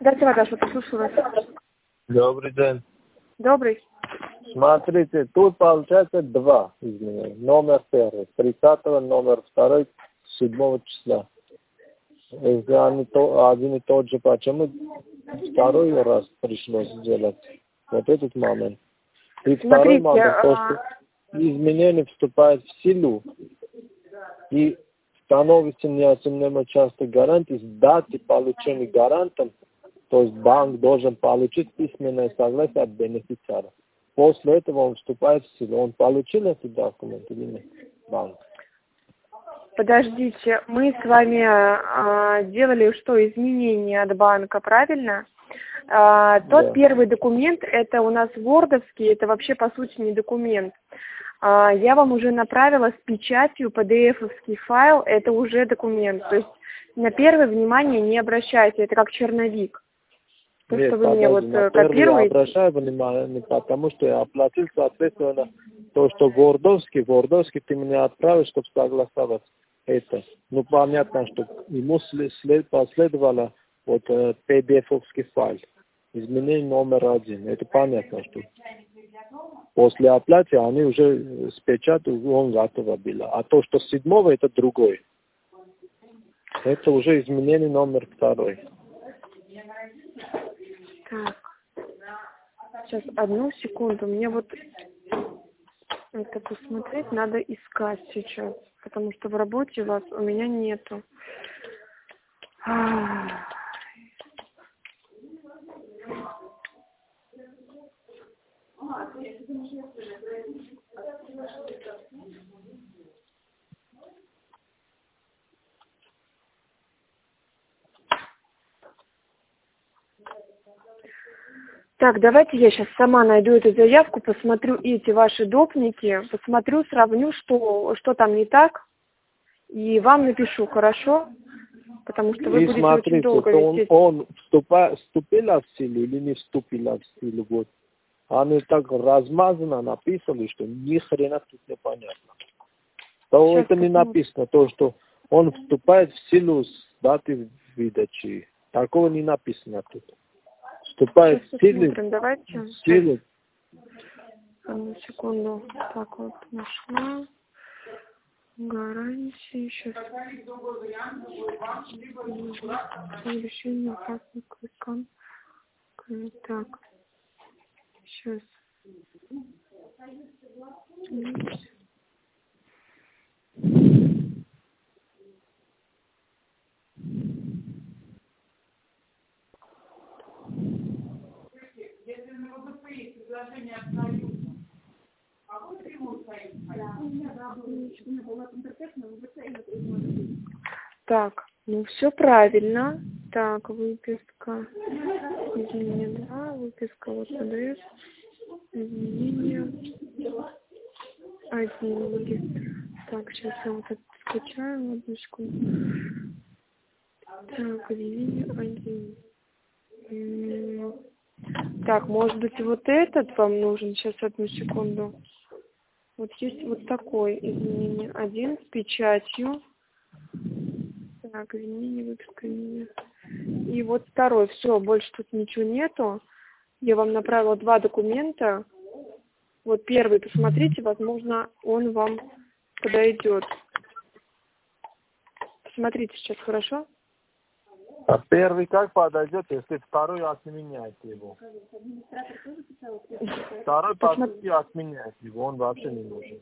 Здравствуйте, Ваташа, послушаю вас. Добрый день. Добрый. Смотрите, тут получается два изменения. Номер первый, 30-го, номер второй, 7 числа. Если они один и тот же, почему второй раз пришлось сделать? Вот этот момент. И второй момент, то, что изменение вступает в силу и становится неотъемлемой частью гарантии, с даты получения гарантом, то есть банк должен получить письменное согласие от бенефициара. После этого он вступает в силу. Он получил этот документ или нет? Банк. Подождите, мы с вами делали что, изменения от банка, правильно? Тот первый документ, это у нас вордовский, это вообще по сути не документ. Я вам уже направила с печатью PDF-овский файл, это уже документ. То есть на первое внимание не обращайте, это как черновик. То, нет, что вы мне вот копируете. Я обращаю внимание, потому что я оплатил, соответственно, то, что Вордовский ты мне отправил, чтобы согласовать это. Ну, понятно, что ему последовало вот PDF-овский файл. Изменение номер 1. Это понятно, что после оплаты они уже с печатью он готово было. А то, что 7-го, это другой. Это уже изменение номер 2. Так, сейчас, одну секунду, мне вот это посмотреть надо искать сейчас, потому что в работе вас у меня нету. Так, давайте я сейчас сама найду эту заявку, посмотрю эти ваши допники, посмотрю, сравню, что там не так, и вам напишу, хорошо? Потому что вы будете очень долго висеть. Он вступила в силу или не вступила в силу? Вот. Они так размазано написали, что ни хрена тут не понятно. То сейчас это не написано, то, что он вступает в силу с даты выдачи. Такого не написано тут. Вступает в силу. Давайте. Силу. Одну секунду. Так вот, нашла. Гарантии. Сейчас. Решение опасных кликан. Так. Сейчас. Так, ну все правильно. Так, выписка. Изменение 2, выписка вот ПДС. Изменение 1. Так, сейчас я вот это скачаю, одну секунду. Так, изменение 1. Так, может быть, вот этот вам нужен? Сейчас, одну секунду. Вот есть вот такой изменение 1 с печатью. Так, изменение, выписка, изменение. И вот второй. Все, больше тут ничего нету. Я вам направила 2 документа. Вот первый, посмотрите, возможно, он вам подойдет. Посмотрите сейчас, хорошо? А первый как подойдет, если второй отменяете его? Второй по сути отменяет его, он вообще не нужен.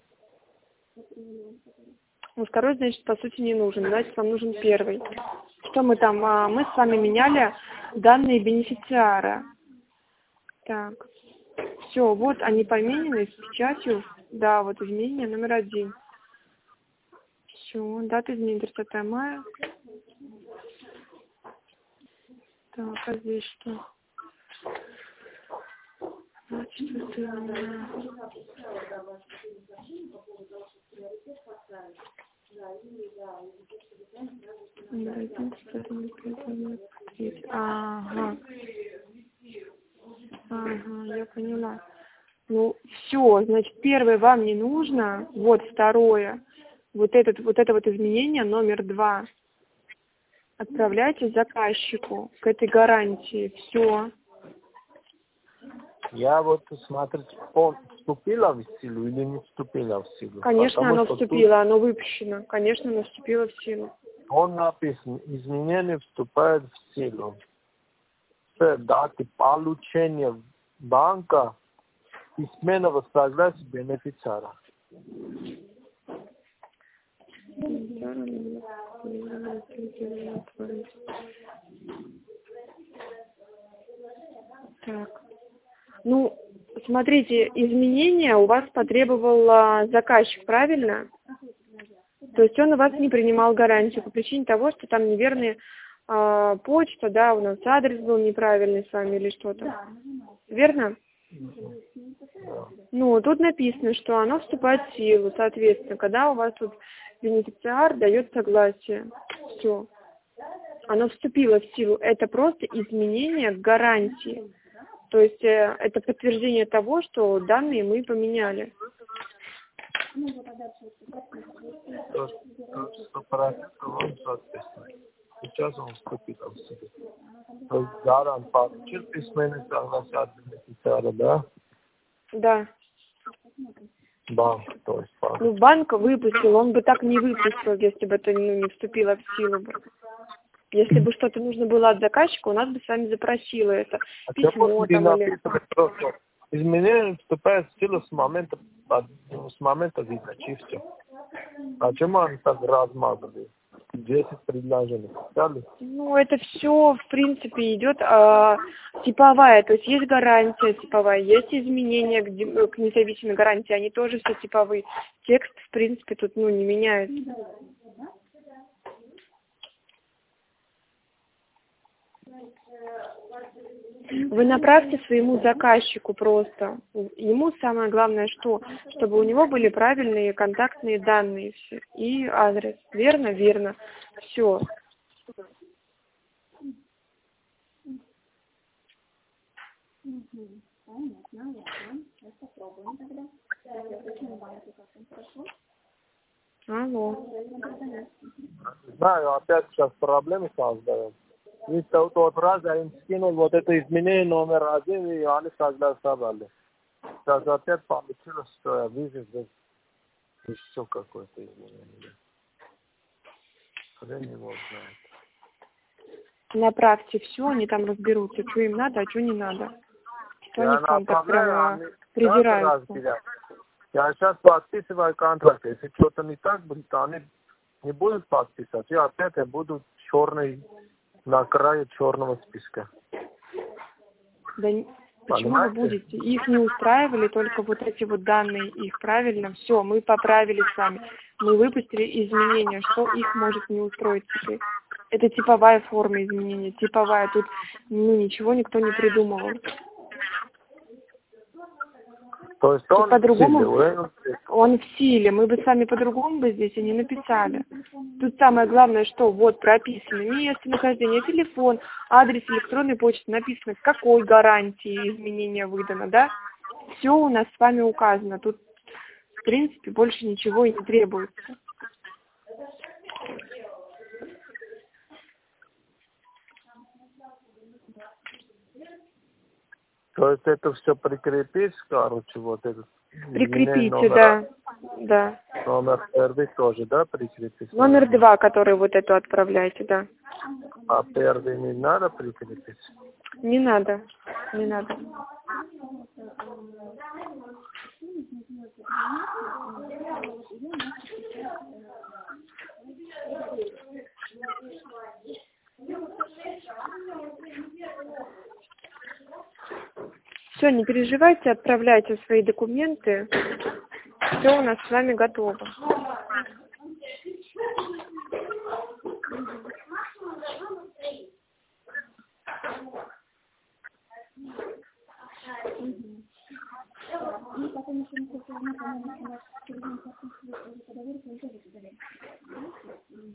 Ну, второй, значит, по сути не нужен. Значит, вам нужен первый. Что мы там? Мы с вами меняли данные бенефициара. Так. Все, вот они поменены с печатью. Да, вот изменение номер 1. Все, дата изменения 30 мая. Так, а здесь что? 24 мая. Ага. Ага, я поняла. Ну, все, значит, первое вам не нужно. Вот второе. Вот это вот изменение номер 2. отправляйте заказчику к этой гарантии. Все. Я вот смотрю, он вступила в силу или не вступила в силу? Конечно, Потому оно что вступило, оно выпущено. Конечно, оно вступило в силу. Он написан, изменения вступают в силу с даты получения банка письменного согласия бенефициара. Так. Ну, смотрите, изменения у вас потребовал заказчик, правильно? То есть он у вас не принимал гарантию по причине того, что там неверная почта, да, у нас адрес был неправильный с вами или что-то. Верно? Ну, тут написано, что оно вступает в силу, соответственно, когда у вас тут бенефициар дает согласие. Все. Оно вступило в силу. Это просто изменение гарантии. То есть это подтверждение того, что данные мы поменяли. Сейчас он вступил в силу. То есть гарант получил письменное согласие от бенефициара, да? Да. Банк, то есть банк. Ну, банк выпустил, он бы так не выпустил, если бы это не вступило в силу бы. Если бы что-то нужно было от заказчика, у нас бы с вами запросило это письмо там или... Изменение вступает в силу с момента выдачи, все. А чему они так размазали? 10 предложений. Писали? Ну, это все, в принципе, идет типовая. То есть есть гарантия типовая, есть изменения к независимой гарантии, они тоже все типовые. Текст, в принципе, тут не меняется. Вы направьте своему заказчику просто. Ему самое главное что? Чтобы у него были правильные контактные данные все. И адрес. Верно? Верно. Все. Алло. Знаю, опять сейчас проблемы создаем. И тот раз я им скинул вот это изменение номер 1, и они согласовали. Сейчас опять получилось, что я вижу здесь еще какое-то изменение. Хрен его знает. Направьте все, они там разберутся, что им надо, а что не надо. Что они к вам так прямо придираются. Я сейчас подписываю контракт. Если что-то не так будет, они не будут подписывать. И опять я буду черный на краю черного списка. Да почему вы будете? Их не устраивали только вот эти вот данные их, правильно? Все, мы поправили с вами. Мы выпустили изменения. Что их может не устроить теперь? Это типовая форма изменения, типовая. Тут ничего никто не придумывал. То есть он по-другому, в силе? Он в силе. Мы бы с вами по-другому бы здесь и не написали. Тут самое главное, что вот прописано место нахождения, телефон, адрес электронной почты, написано, с какой гарантией изменения выдано, да? Все у нас с вами указано. Тут, в принципе, больше ничего и не требуется. То есть это все прикрепить, короче, вот этот. Прикрепите, да. Да. Номер 1 тоже, да, прикрепить? Номер 2, который вот эту отправляете, да. А 1 не надо прикрепить? Не надо, не надо. Все, не переживайте, отправляйте свои документы. Все у нас с вами готово.